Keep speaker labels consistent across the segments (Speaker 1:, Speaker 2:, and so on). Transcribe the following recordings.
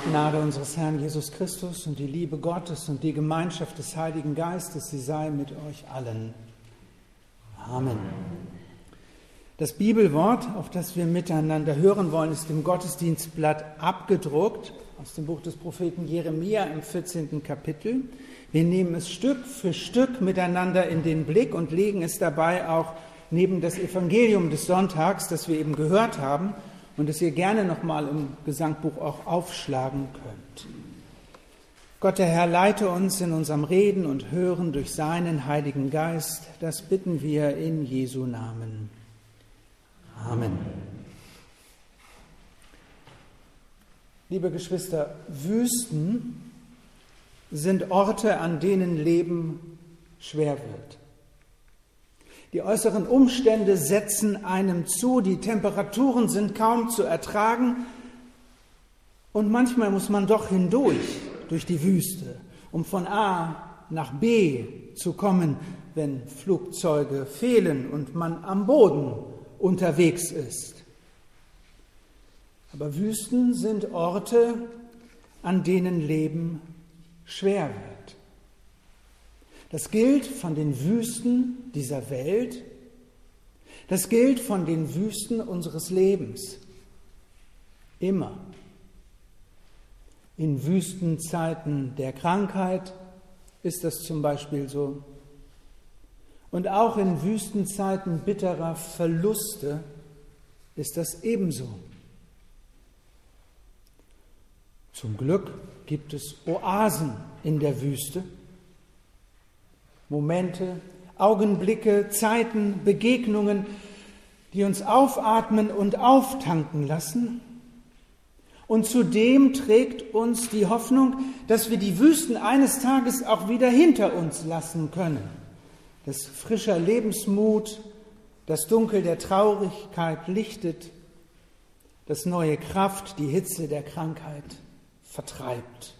Speaker 1: Gnade unseres Herrn Jesus Christus und die Liebe Gottes und die Gemeinschaft des Heiligen Geistes, sie sei mit euch allen. Amen. Das Bibelwort, auf das wir miteinander hören wollen, ist im Gottesdienstblatt abgedruckt, aus dem Buch des Propheten Jeremia im 14. Kapitel. Wir nehmen es Stück für Stück miteinander in den Blick und legen es dabei auch neben das Evangelium des Sonntags, das wir eben gehört haben, und das ihr gerne nochmal im Gesangbuch auch aufschlagen könnt. Gott, der Herr, leite uns in unserem Reden und Hören durch seinen Heiligen Geist. Das bitten wir in Jesu Namen. Amen. Liebe Geschwister, Wüsten sind Orte, an denen Leben schwer wird. Die äußeren Umstände setzen einem zu, die Temperaturen sind kaum zu ertragen und manchmal muss man doch durch die Wüste, um von A nach B zu kommen, wenn Flugzeuge fehlen und man am Boden unterwegs ist. Aber Wüsten sind Orte, an denen Leben schwer wird. Das gilt von den Wüsten dieser Welt, das gilt von den Wüsten unseres Lebens. Immer. In Wüstenzeiten der Krankheit ist das zum Beispiel so. Und auch in Wüstenzeiten bitterer Verluste ist das ebenso. Zum Glück gibt es Oasen in der Wüste. Momente, Augenblicke, Zeiten, Begegnungen, die uns aufatmen und auftanken lassen. Und zudem trägt uns die Hoffnung, dass wir die Wüsten eines Tages auch wieder hinter uns lassen können. Dass frischer Lebensmut das Dunkel der Traurigkeit lichtet, dass neue Kraft die Hitze der Krankheit vertreibt.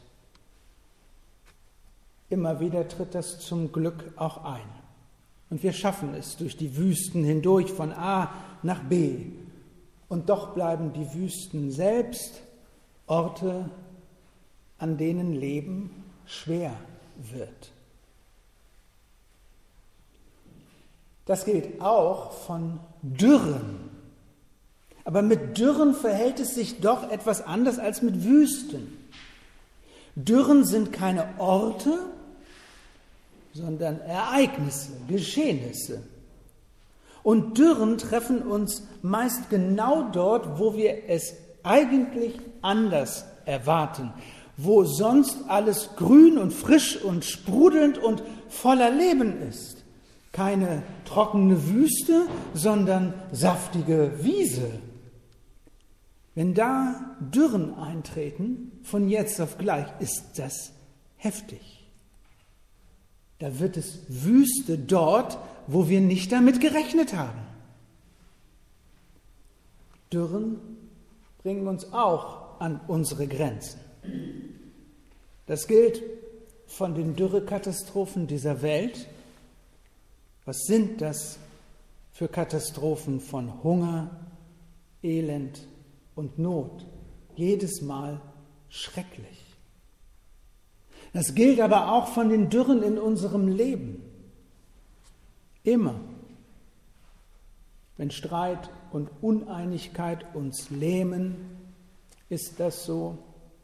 Speaker 1: Immer wieder tritt das zum Glück auch ein. Und wir schaffen es durch die Wüsten hindurch von A nach B. Und doch bleiben die Wüsten selbst Orte, an denen Leben schwer wird. Das gilt auch von Dürren. Aber mit Dürren verhält es sich doch etwas anders als mit Wüsten. Dürren sind keine Orte, sondern Ereignisse, Geschehnisse. Und Dürren treffen uns meist genau dort, wo wir es eigentlich anders erwarten, wo sonst alles grün und frisch und sprudelnd und voller Leben ist. Keine trockene Wüste, sondern saftige Wiese. Wenn da Dürren eintreten, von jetzt auf gleich, ist das heftig. Da wird es Wüste dort, wo wir nicht damit gerechnet haben. Dürren bringen uns auch an unsere Grenzen. Das gilt von den Dürrekatastrophen dieser Welt. Was sind das für Katastrophen von Hunger, Elend und Not? Jedes Mal schrecklich. Das gilt aber auch von den Dürren in unserem Leben. Immer. Wenn Streit und Uneinigkeit uns lähmen, ist das so.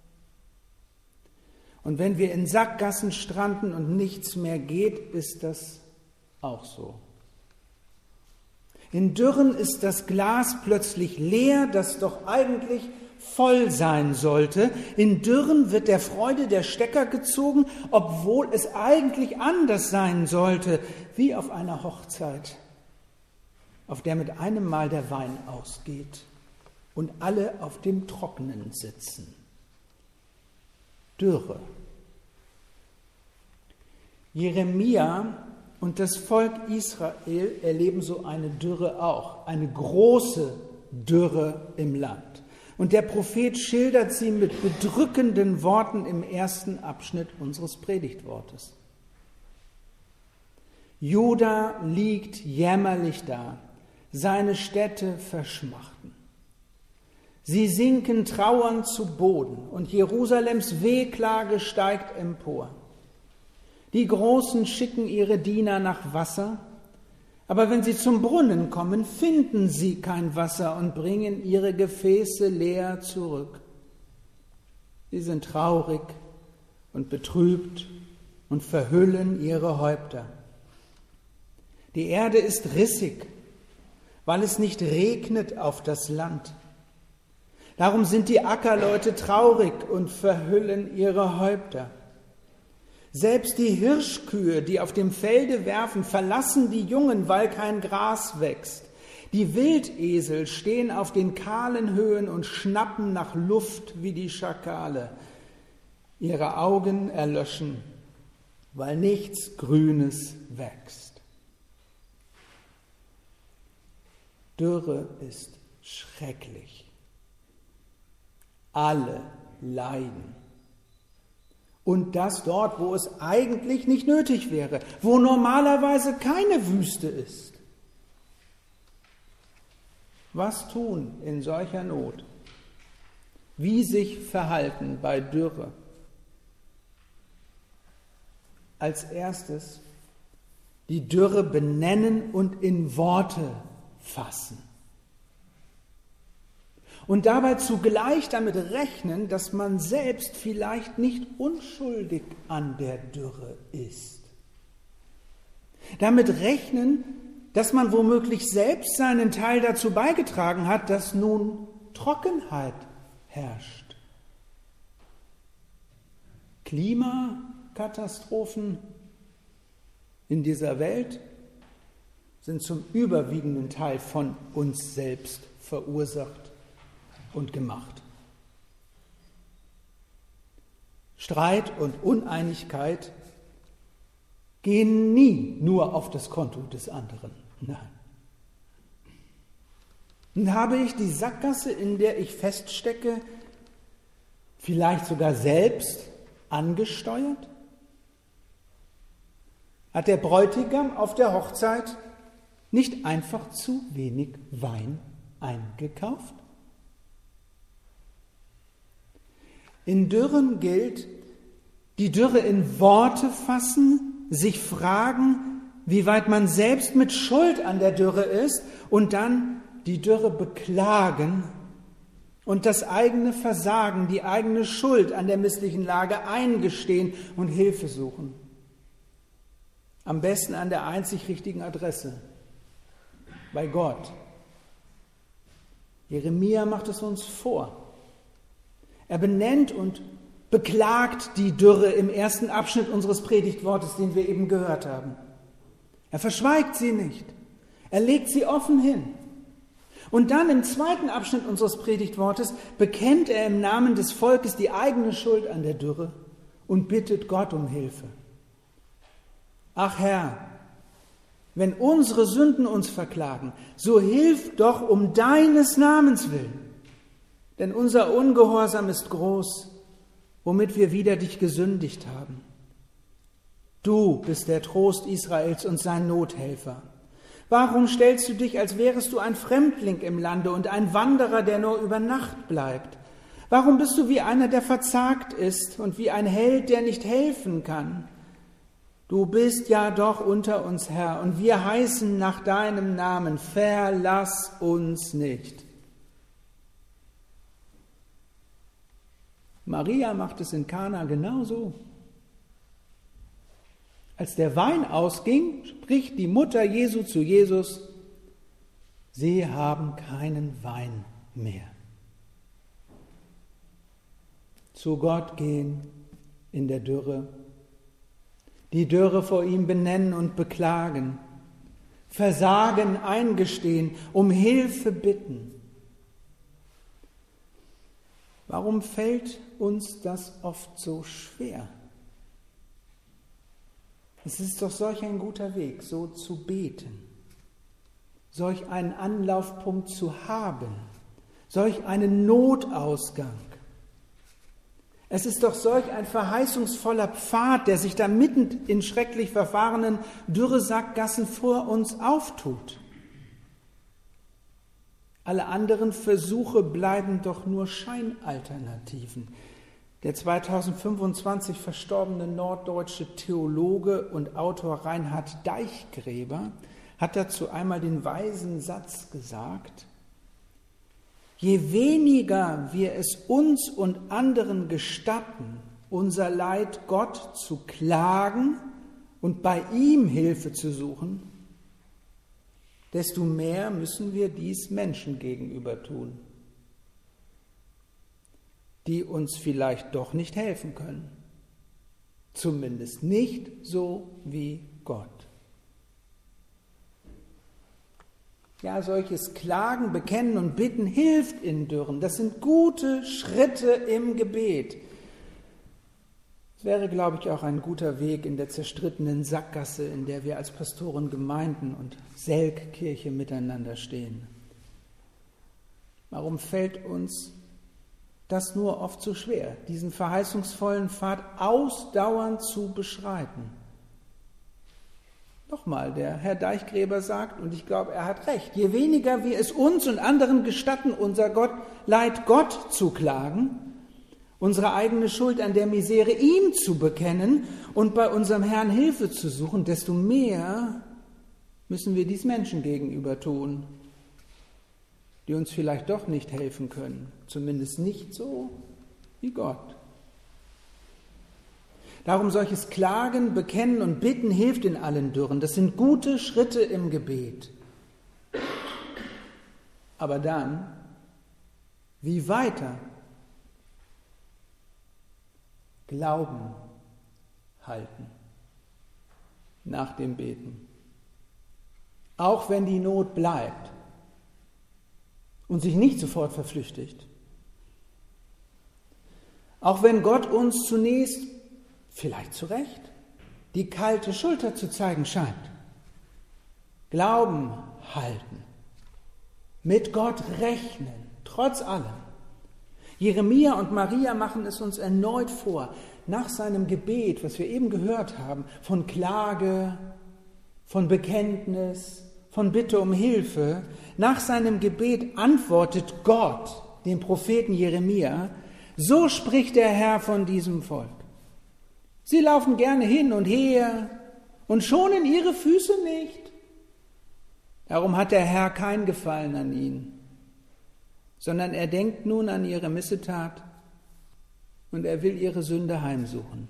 Speaker 1: Und wenn wir in Sackgassen stranden und nichts mehr geht, ist das auch so. In Dürren ist das Glas plötzlich leer, das doch eigentlich voll sein sollte. In Dürren wird der Freude der Stecker gezogen, obwohl es eigentlich anders sein sollte, wie auf einer Hochzeit, auf der mit einem Mal der Wein ausgeht und alle auf dem Trockenen sitzen. Dürre. Jeremia und das Volk Israel erleben so eine Dürre auch, eine große Dürre im Land. Und der Prophet schildert sie mit bedrückenden Worten im ersten Abschnitt unseres Predigtwortes. Juda liegt jämmerlich da, seine Städte verschmachten. Sie sinken trauernd zu Boden und Jerusalems Wehklage steigt empor. Die Großen schicken ihre Diener nach Wasser, aber wenn sie zum Brunnen kommen, finden sie kein Wasser und bringen ihre Gefäße leer zurück. Sie sind traurig und betrübt und verhüllen ihre Häupter. Die Erde ist rissig, weil es nicht regnet auf das Land. Darum sind die Ackerleute traurig und verhüllen ihre Häupter. Selbst die Hirschkühe, die auf dem Felde werfen, verlassen die Jungen, weil kein Gras wächst. Die Wildesel stehen auf den kahlen Höhen und schnappen nach Luft wie die Schakale. Ihre Augen erlöschen, weil nichts Grünes wächst. Dürre ist schrecklich. Alle leiden. Und das dort, wo es eigentlich nicht nötig wäre, wo normalerweise keine Wüste ist. Was tun in solcher Not? Wie sich verhalten bei Dürre? Als erstes die Dürre benennen und in Worte fassen. Und dabei zugleich damit rechnen, dass man selbst vielleicht nicht unschuldig an der Dürre ist. Damit rechnen, dass man womöglich selbst seinen Teil dazu beigetragen hat, dass nun Trockenheit herrscht. Klimakatastrophen in dieser Welt sind zum überwiegenden Teil von uns selbst verursacht und gemacht. Streit und Uneinigkeit gehen nie nur auf das Konto des anderen. Nein. Und habe ich die Sackgasse, in der ich feststecke, vielleicht sogar selbst angesteuert? Hat der Bräutigam auf der Hochzeit nicht einfach zu wenig Wein eingekauft? In Dürren gilt, die Dürre in Worte fassen, sich fragen, wie weit man selbst mit Schuld an der Dürre ist und dann die Dürre beklagen und das eigene Versagen, die eigene Schuld an der misslichen Lage eingestehen und Hilfe suchen. Am besten an der einzig richtigen Adresse, bei Gott. Jeremia macht es uns vor. Er benennt und beklagt die Dürre im ersten Abschnitt unseres Predigtwortes, den wir eben gehört haben. Er verschweigt sie nicht. Er legt sie offen hin. Und dann im zweiten Abschnitt unseres Predigtwortes bekennt er im Namen des Volkes die eigene Schuld an der Dürre und bittet Gott um Hilfe. Ach Herr, wenn unsere Sünden uns verklagen, so hilf doch um deines Namens willen. Denn unser Ungehorsam ist groß, womit wir wider dich gesündigt haben. Du bist der Trost Israels und sein Nothelfer. Warum stellst du dich, als wärest du ein Fremdling im Lande und ein Wanderer, der nur über Nacht bleibt? Warum bist du wie einer, der verzagt ist und wie ein Held, der nicht helfen kann? Du bist ja doch unter uns, Herr, und wir heißen nach deinem Namen, verlass uns nicht. Maria macht es in Kana genauso. Als der Wein ausging, spricht die Mutter Jesu zu Jesus, sie haben keinen Wein mehr. Zu Gott gehen in der Dürre, die Dürre vor ihm benennen und beklagen, Versagen eingestehen, um Hilfe bitten. Warum fällt uns das oft so schwer? Es ist doch solch ein guter Weg, so zu beten, solch einen Anlaufpunkt zu haben, solch einen Notausgang. Es ist doch solch ein verheißungsvoller Pfad, der sich da mitten in schrecklich verfahrenen Dürresackgassen vor uns auftut. Alle anderen Versuche bleiben doch nur Scheinalternativen. Der 2025 verstorbene norddeutsche Theologe und Autor Reinhard Deichgräber hat dazu einmal den weisen Satz gesagt: Je weniger wir es uns und anderen gestatten, unser Leid Gott zu klagen und bei ihm Hilfe zu suchen, desto mehr müssen wir dies Menschen gegenüber tun, die uns vielleicht doch nicht helfen können. Zumindest nicht so wie Gott. Ja, solches Klagen, Bekennen und Bitten hilft in Dürren. Das sind gute Schritte im Gebet. Es wäre, glaube ich, auch ein guter Weg in der zerstrittenen Sackgasse, in der wir als Pastoren, Gemeinden und Selkkirche miteinander stehen. Warum fällt uns das nur oft so schwer, diesen verheißungsvollen Pfad ausdauernd zu beschreiten? Nochmal, der Herr Deichgräber sagt, und ich glaube, er hat recht, je weniger wir es uns und anderen gestatten, unser Leid Gott zu klagen, unsere eigene Schuld an der Misere ihm zu bekennen und bei unserem Herrn Hilfe zu suchen, desto mehr müssen wir dies Menschen gegenüber tun, die uns vielleicht doch nicht helfen können, zumindest nicht so wie Gott. Darum solches Klagen, Bekennen und Bitten hilft in allen Dürren. Das sind gute Schritte im Gebet. Aber dann, wie weiter? Glauben halten nach dem Beten. Auch wenn die Not bleibt und sich nicht sofort verflüchtigt. Auch wenn Gott uns zunächst, vielleicht zu Recht, die kalte Schulter zu zeigen scheint. Glauben halten, mit Gott rechnen, trotz allem. Jeremia und Maria machen es uns erneut vor, nach seinem Gebet, was wir eben gehört haben, von Klage, von Bekenntnis, von Bitte um Hilfe. Nach seinem Gebet antwortet Gott dem Propheten Jeremia: So spricht der Herr von diesem Volk. Sie laufen gerne hin und her und schonen ihre Füße nicht. Darum hat der Herr kein Gefallen an ihnen, sondern er denkt nun an ihre Missetat und er will ihre Sünde heimsuchen.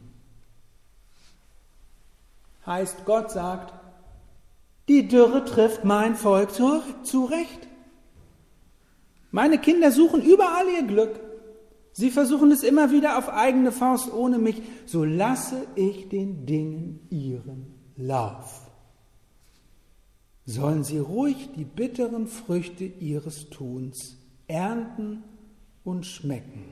Speaker 1: Heißt, Gott sagt, die Dürre trifft mein Volk zurecht. Meine Kinder suchen überall ihr Glück. Sie versuchen es immer wieder auf eigene Faust ohne mich. So lasse ich den Dingen ihren Lauf. Sollen sie ruhig die bitteren Früchte ihres Tuns ernten und schmecken.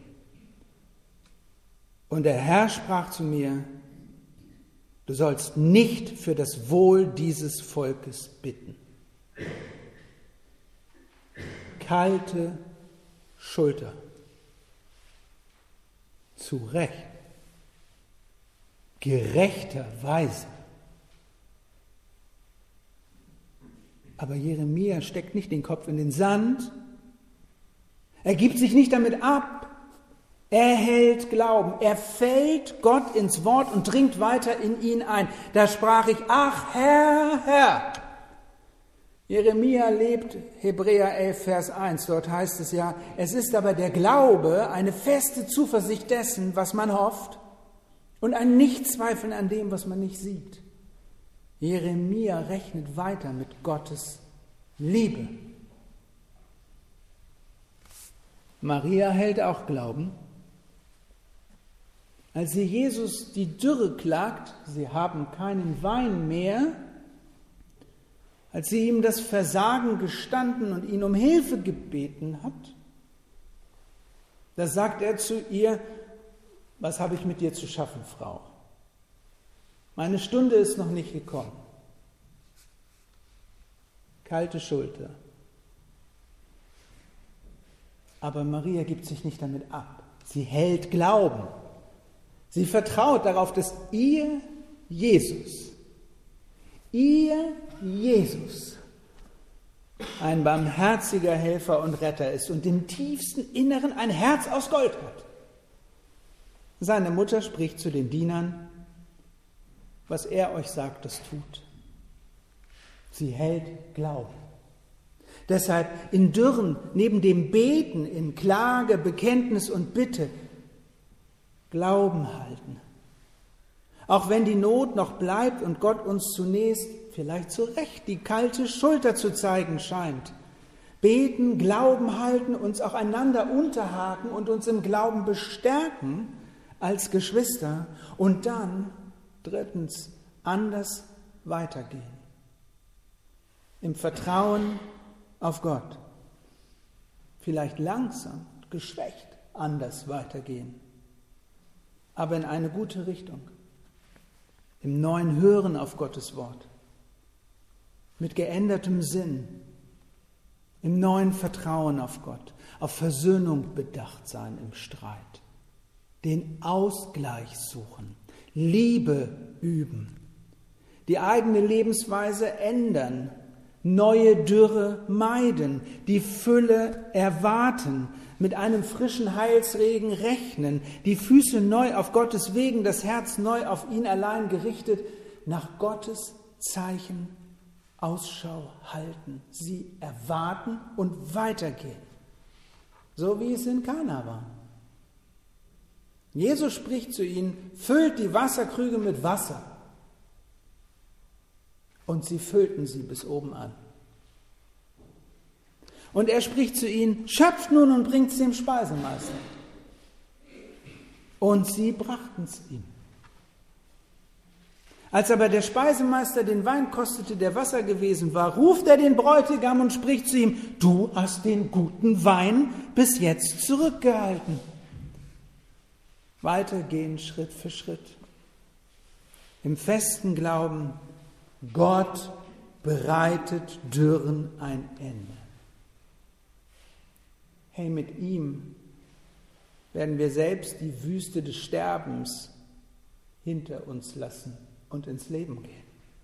Speaker 1: Und der Herr sprach zu mir: Du sollst nicht für das Wohl dieses Volkes bitten. Kalte Schulter. Zu Recht. Gerechterweise. Aber Jeremia steckt nicht den Kopf in den Sand. Er gibt sich nicht damit ab. Er hält Glauben. Er fällt Gott ins Wort und dringt weiter in ihn ein. Da sprach ich: Ach Herr, Herr. Jeremia lebt Hebräer 11, Vers 1. Dort heißt es ja: Es ist aber der Glaube eine feste Zuversicht dessen, was man hofft, und ein Nichtzweifeln an dem, was man nicht sieht. Jeremia rechnet weiter mit Gottes Liebe. Maria hält auch Glauben. Als sie Jesus die Dürre klagt, sie haben keinen Wein mehr, als sie ihm das Versagen gestanden und ihn um Hilfe gebeten hat, da sagt er zu ihr: Was habe ich mit dir zu schaffen, Frau? Meine Stunde ist noch nicht gekommen. Kalte Schulter. Aber Maria gibt sich nicht damit ab. Sie hält Glauben. Sie vertraut darauf, dass ihr Jesus ein barmherziger Helfer und Retter ist und im tiefsten Inneren ein Herz aus Gold hat. Seine Mutter spricht zu den Dienern: Was er euch sagt, das tut. Sie hält Glauben. Deshalb in Dürren, neben dem Beten, in Klage, Bekenntnis und Bitte, Glauben halten. Auch wenn die Not noch bleibt und Gott uns zunächst, vielleicht zu Recht, die kalte Schulter zu zeigen scheint. Beten, Glauben halten, uns auch einander unterhaken und uns im Glauben bestärken als Geschwister und dann, drittens, anders weitergehen. Im Vertrauen auf Gott. Vielleicht langsam, geschwächt, anders weitergehen. Aber in eine gute Richtung. Im neuen Hören auf Gottes Wort. Mit geändertem Sinn. Im neuen Vertrauen auf Gott. Auf Versöhnung bedacht sein im Streit. Den Ausgleich suchen. Liebe üben. Die eigene Lebensweise ändern. Neue Dürre meiden, die Fülle erwarten, mit einem frischen Heilsregen rechnen, die Füße neu auf Gottes Wegen, das Herz neu auf ihn allein gerichtet, nach Gottes Zeichen Ausschau halten, sie erwarten und weitergehen, so wie es in Kana war. Jesus spricht zu ihnen: Füllt die Wasserkrüge mit Wasser. Und sie füllten sie bis oben an. Und er spricht zu ihnen: Schöpft nun und bringt es dem Speisemeister. Und sie brachten es ihm. Als aber der Speisemeister den Wein kostete, der Wasser gewesen war, ruft er den Bräutigam und spricht zu ihm: Du hast den guten Wein bis jetzt zurückgehalten. Weitergehen Schritt für Schritt. Im festen Glauben, Gott bereitet Dürren ein Ende. Hey, mit ihm werden wir selbst die Wüste des Sterbens hinter uns lassen und ins Leben gehen.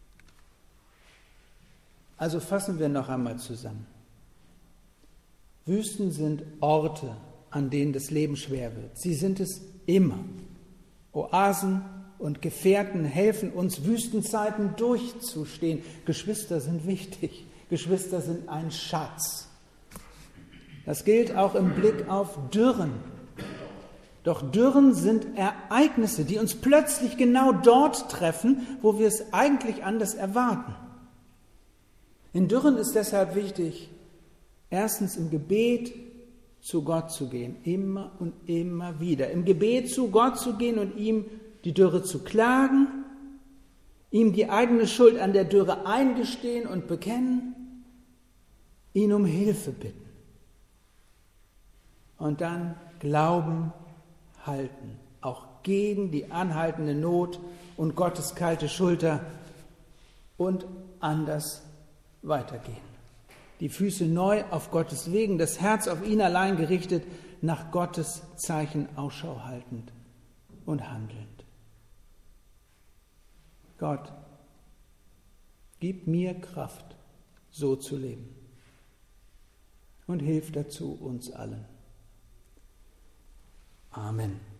Speaker 1: Also fassen wir noch einmal zusammen. Wüsten sind Orte, an denen das Leben schwer wird. Sie sind es immer. Oasen und Gefährten helfen uns, Wüstenzeiten durchzustehen. Geschwister sind wichtig. Geschwister sind ein Schatz. Das gilt auch im Blick auf Dürren. Doch Dürren sind Ereignisse, die uns plötzlich genau dort treffen, wo wir es eigentlich anders erwarten. In Dürren ist deshalb wichtig, erstens im Gebet zu Gott zu gehen, immer und immer wieder. Im Gebet zu Gott zu gehen und ihm die Dürre zu klagen, ihm die eigene Schuld an der Dürre eingestehen und bekennen, ihn um Hilfe bitten. Und dann Glauben halten, auch gegen die anhaltende Not und Gottes kalte Schulter und anders weitergehen. Die Füße neu auf Gottes Wegen, das Herz auf ihn allein gerichtet, nach Gottes Zeichen Ausschau haltend und handelnd. Gott, gib mir Kraft, so zu leben und hilf dazu uns allen. Amen.